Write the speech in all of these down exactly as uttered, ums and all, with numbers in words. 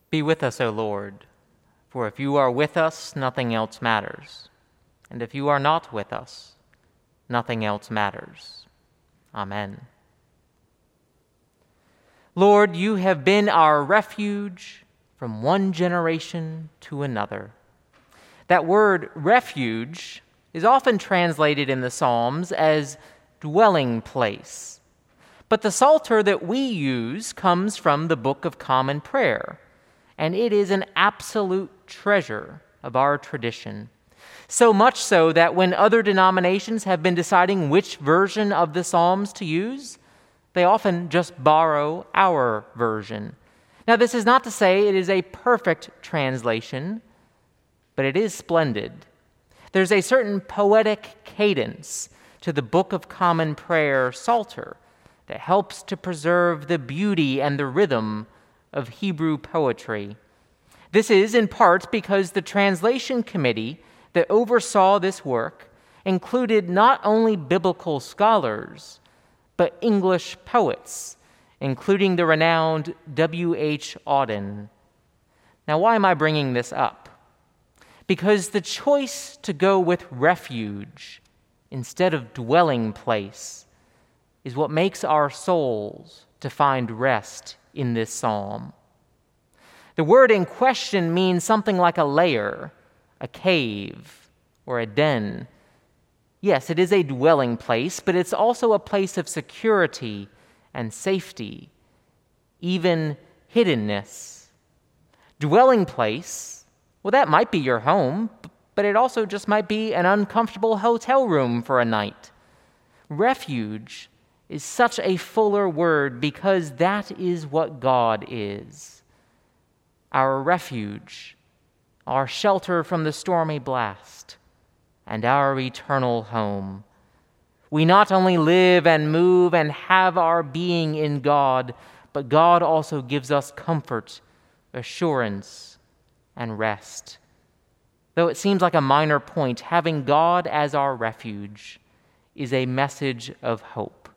Be with us, O Lord, for if you are with us, nothing else matters. And if you are not with us, nothing else matters. Amen. Lord, you have been our refuge from one generation to another. That word refuge is often translated in the Psalms as dwelling place. But the Psalter that we use comes from the Book of Common Prayer, and it is an absolute treasure of our tradition. So much so that when other denominations have been deciding which version of the Psalms to use, they often just borrow our version. Now, this is not to say it is a perfect translation, but it is splendid. There's a certain poetic cadence to the Book of Common Prayer Psalter that helps to preserve the beauty and the rhythm of Hebrew poetry. This is in part because the translation committee that oversaw this work included not only biblical scholars, but English poets, including the renowned W H Auden. Now, why am I bringing this up? Because the choice to go with refuge instead of dwelling place is what makes our souls to find rest in this psalm. The word in question means something like a lair, a cave, or a den. Yes, it is a dwelling place, but it's also a place of security and safety, even hiddenness. Dwelling place, well, that might be your home, but it also just might be an uncomfortable hotel room for a night. Refuge is such a fuller word because that is what God is. Our refuge, our shelter from the stormy blast, and our eternal home. We not only live and move and have our being in God, but God also gives us comfort, assurance, and rest. Though it seems like a minor point, having God as our refuge is a message of hope.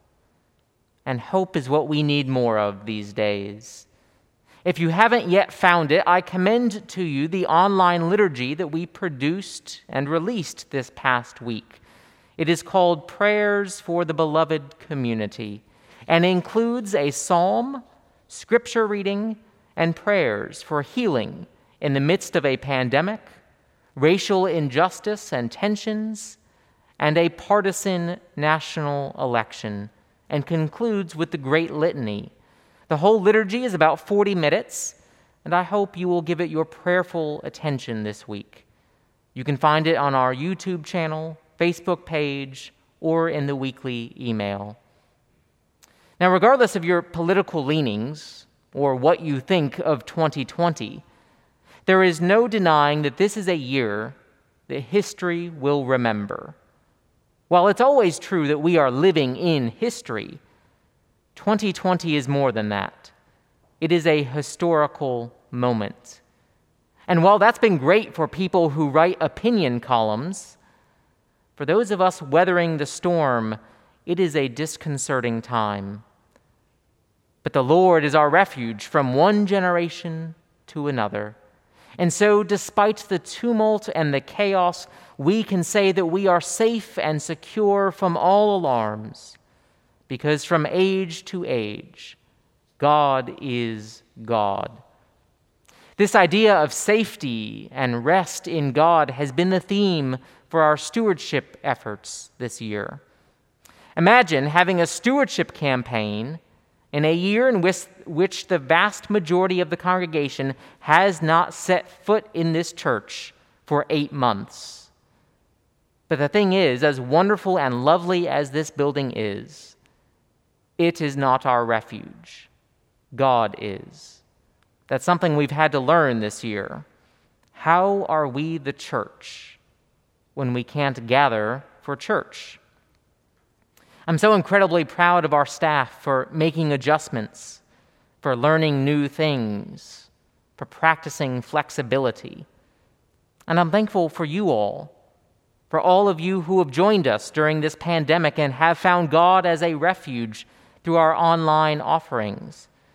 And hope is what we need more of these days. If you haven't yet found it, I commend to you the online liturgy that we produced and released this past week. It is called Prayers for the Beloved Community and includes a psalm, scripture reading, and prayers for healing in the midst of a pandemic, racial injustice and tensions, and a partisan national election, and concludes with the Great Litany. The whole liturgy is about forty minutes, and I hope you will give it your prayerful attention this week. You can find it on our YouTube channel, Facebook page, or in the weekly email. Now, regardless of your political leanings or what you think of twenty twenty, there is no denying that this is a year that history will remember. While it's always true that we are living in history, twenty twenty is more than that. It is a historical moment. And while that's been great for people who write opinion columns, for those of us weathering the storm, it is a disconcerting time. But the Lord is our refuge from one generation to another. And so, despite the tumult and the chaos, we can say that we are safe and secure from all alarms, because from age to age, God is God. This idea of safety and rest in God has been the theme for our stewardship efforts this year. Imagine having a stewardship campaign in a year in which, which the vast majority of the congregation has not set foot in this church for eight months. But the thing is, as wonderful and lovely as this building is, it is not our refuge. God is. That's something we've had to learn this year. How are we the church when we can't gather for church? I'm so incredibly proud of our staff for making adjustments, for learning new things, for practicing flexibility. And I'm thankful for you all, for all of you who have joined us during this pandemic and have found God as a refuge through our online offerings,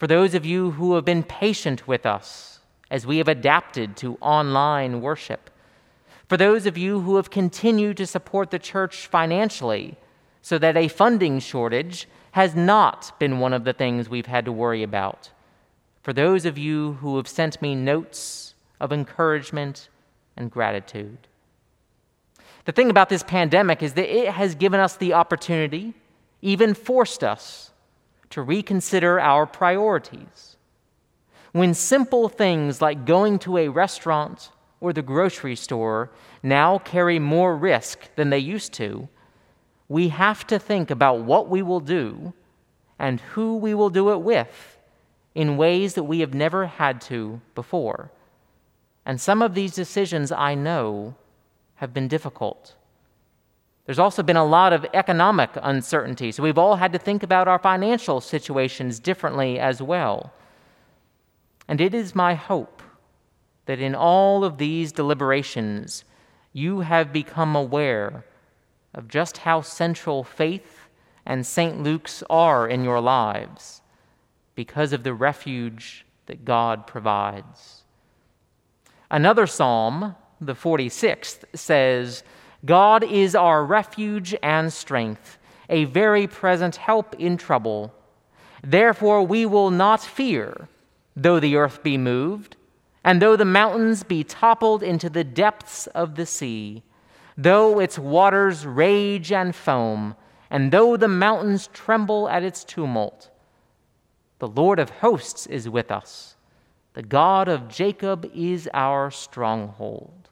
For those of you who have been patient with us as we have adapted to online worship. For those of you who have continued to support the church financially so that a funding shortage has not been one of the things we've had to worry about. For those of you who have sent me notes of encouragement and gratitude. The thing about this pandemic is that it has given us the opportunity, even forced us, to reconsider our priorities. When simple things like going to a restaurant or the grocery store now carry more risk than they used to, we have to think about what we will do and who we will do it with in ways that we have never had to before. And some of these decisions, I know, have been difficult. There's also been a lot of economic uncertainty, so we've all had to think about our financial situations differently as well. And it is my hope that in all of these deliberations, you have become aware of just how central faith and Saint Luke's are in your lives because of the refuge that God provides. Another psalm, the forty-sixth, says, God is our refuge and strength, a very present help in trouble. Therefore we will not fear, though the earth be moved, and though the mountains be toppled into the depths of the sea, though its waters rage and foam, and though the mountains tremble at its tumult. The Lord of hosts is with us. The God of Jacob is our stronghold.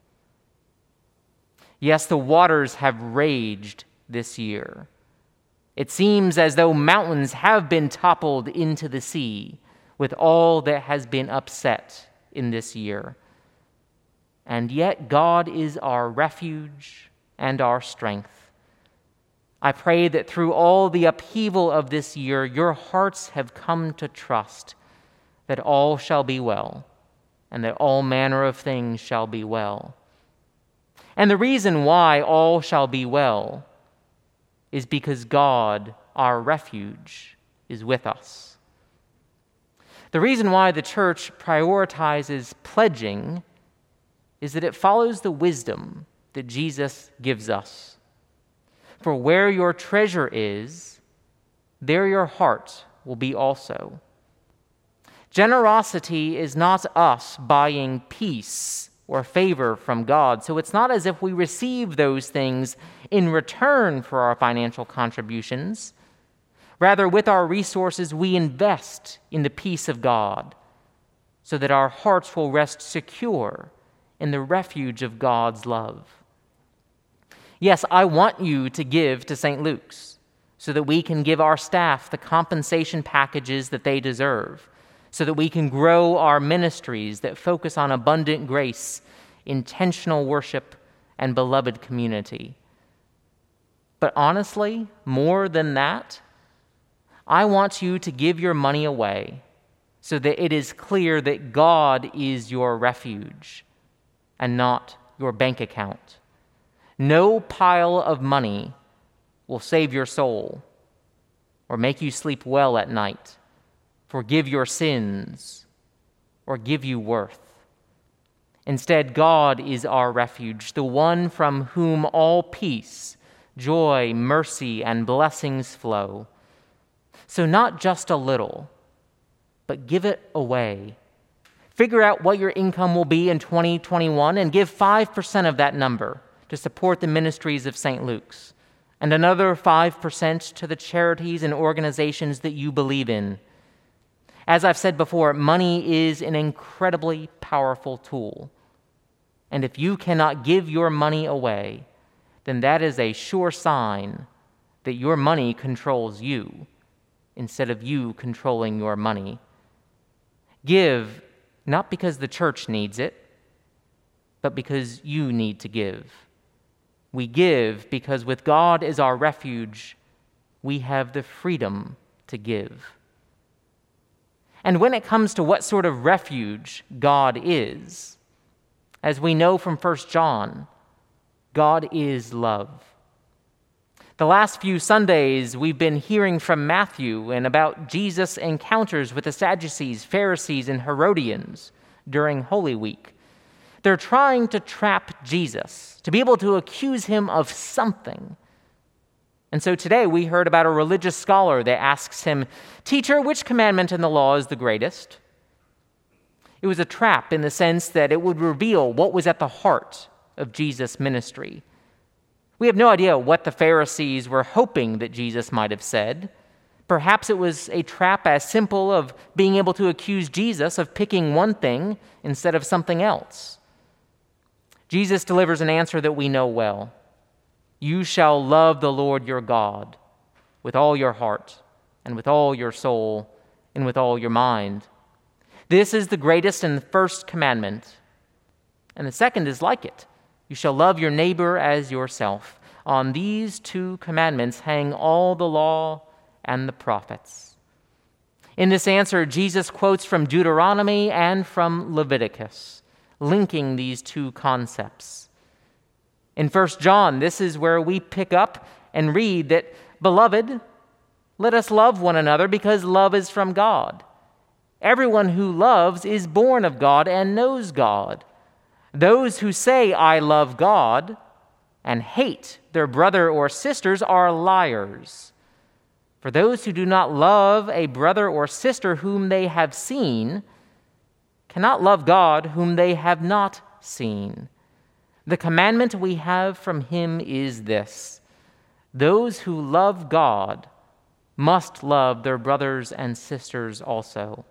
Yes, the waters have raged this year. It seems as though mountains have been toppled into the sea with all that has been upset in this year. And yet God is our refuge and our strength. I pray that through all the upheaval of this year, your hearts have come to trust that all shall be well, and that all manner of things shall be well. And the reason why all shall be well is because God, our refuge, is with us. The reason why the church prioritizes pledging is that it follows the wisdom that Jesus gives us. For where your treasure is, there your heart will be also. Generosity is not us buying peace or favor from God, so it's not as if we receive those things in return for our financial contributions. Rather, with our resources, we invest in the peace of God so that our hearts will rest secure in the refuge of God's love. Yes, I want you to give to Saint Luke's so that we can give our staff the compensation packages that they deserve, so that we can grow our ministries that focus on abundant grace, intentional worship, and beloved community. But honestly, more than that, I want you to give your money away so that it is clear that God is your refuge and not your bank account. No pile of money will save your soul or make you sleep well at night, forgive your sins, or give you worth. Instead, God is our refuge, the one from whom all peace, joy, mercy, and blessings flow. So not just a little, but give it away. Figure out what your income will be in twenty twenty-one and give five percent of that number to support the ministries of Saint Luke's, and another five percent to the charities and organizations that you believe in. As I've said before, money is an incredibly powerful tool. And if you cannot give your money away, then that is a sure sign that your money controls you instead of you controlling your money. Give, not because the church needs it, but because you need to give. We give because with God as our refuge, we have the freedom to give. And when it comes to what sort of refuge God is, as we know from First John, God is love. The last few Sundays, we've been hearing from Matthew and about Jesus' encounters with the Sadducees, Pharisees, and Herodians during Holy Week. They're trying to trap Jesus, to be able to accuse him of something. And so today we heard about a religious scholar that asks him, "Teacher, which commandment in the law is the greatest?" It was a trap in the sense that it would reveal what was at the heart of Jesus' ministry. We have no idea what the Pharisees were hoping that Jesus might have said. Perhaps it was a trap as simple of being able to accuse Jesus of picking one thing instead of something else. Jesus delivers an answer that we know well. You shall love the Lord your God with all your heart and with all your soul and with all your mind. This is the greatest and first commandment. And the second is like it. You shall love your neighbor as yourself. On these two commandments hang all the law and the prophets. In this answer, Jesus quotes from Deuteronomy and from Leviticus, linking these two concepts. In First John, this is where we pick up and read that, "Beloved, let us love one another because love is from God. Everyone who loves is born of God and knows God. Those who say, 'I love God,' and hate their brother or sisters are liars. For those who do not love a brother or sister whom they have seen cannot love God whom they have not seen. The commandment we have from him is this: those who love God must love their brothers and sisters also."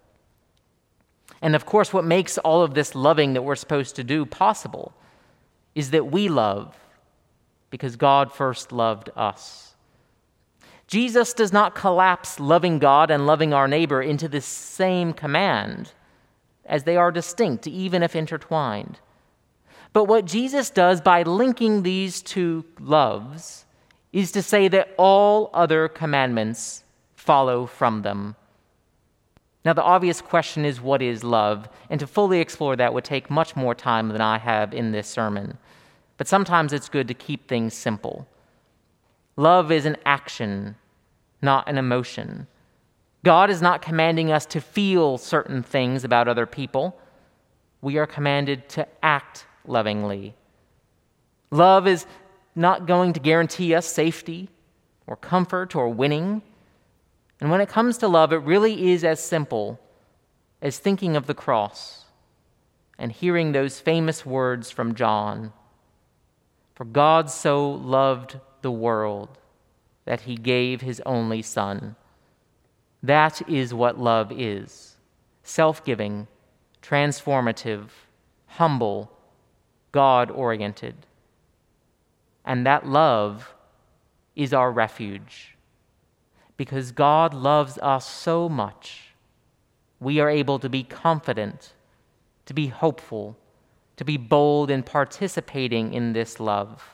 And of course, what makes all of this loving that we're supposed to do possible is that we love because God first loved us. Jesus does not collapse loving God and loving our neighbor into the same command, as they are distinct, even if intertwined. But what Jesus does by linking these two loves is to say that all other commandments follow from them. Now, the obvious question is, what is love? And to fully explore that would take much more time than I have in this sermon. But sometimes it's good to keep things simple. Love is an action, not an emotion. God is not commanding us to feel certain things about other people. We are commanded to act lovingly. Love is not going to guarantee us safety or comfort or winning. And when it comes to love, it really is as simple as thinking of the cross and hearing those famous words from John. For God so loved the world that he gave his only Son. That is what love is: self-giving, transformative, humble, God-oriented. And that love is our refuge. Because God loves us so much, we are able to be confident, to be hopeful, to be bold in participating in this love.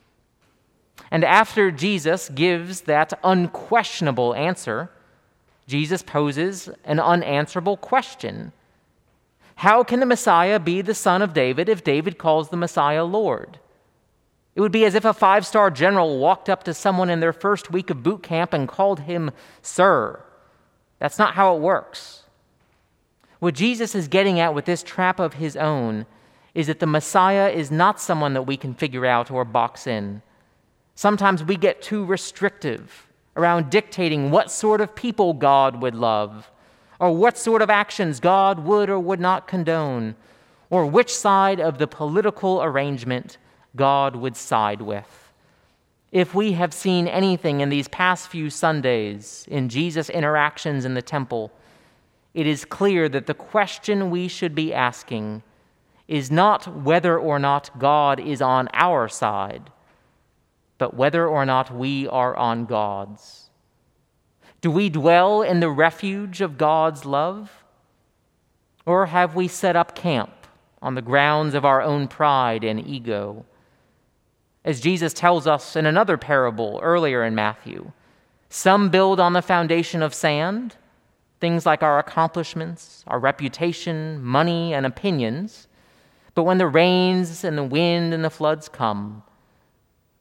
And after Jesus gives that unquestionable answer, Jesus poses an unanswerable question. How can the Messiah be the son of David if David calls the Messiah Lord? It would be as if a five-star general walked up to someone in their first week of boot camp and called him Sir. That's not how it works. What Jesus is getting at with this trap of his own is that the Messiah is not someone that we can figure out or box in. Sometimes we get too restrictive around dictating what sort of people God would love, or what sort of actions God would or would not condone, or which side of the political arrangement God would side with. If we have seen anything in these past few Sundays in Jesus' interactions in the temple, it is clear that the question we should be asking is not whether or not God is on our side, but whether or not we are on God's. Do we dwell in the refuge of God's love? Or have we set up camp on the grounds of our own pride and ego? As Jesus tells us in another parable earlier in Matthew, some build on the foundation of sand, things like our accomplishments, our reputation, money, and opinions. But when the rains and the wind and the floods come,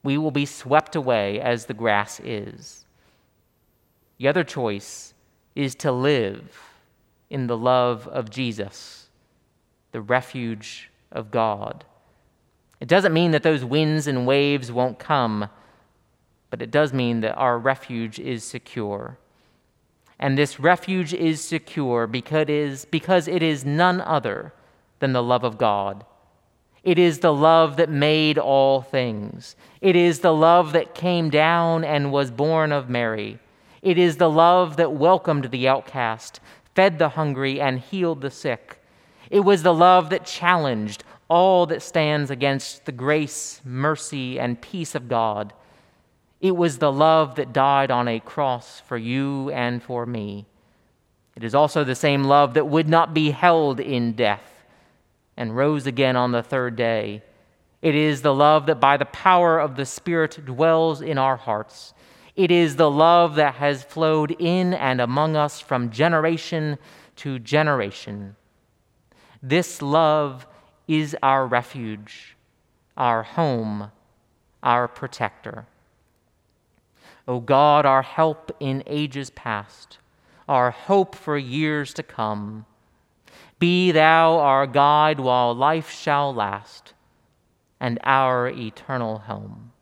we will be swept away as the grass is. The other choice is to live in the love of Jesus, the refuge of God. It doesn't mean that those winds and waves won't come, but it does mean that our refuge is secure. And this refuge is secure because it is, because it is none other than the love of God. It is the love that made all things. It is the love that came down and was born of Mary. It is the love that welcomed the outcast, fed the hungry, and healed the sick. It was the love that challenged all that stands against the grace, mercy, and peace of God. It was the love that died on a cross for you and for me. It is also the same love that would not be held in death and rose again on the third day. It is the love that by the power of the Spirit dwells in our hearts. It is the love that has flowed in and among us from generation to generation. This love is our refuge, our home, our protector. O God, our help in ages past, our hope for years to come, be thou our guide while life shall last, and our eternal home.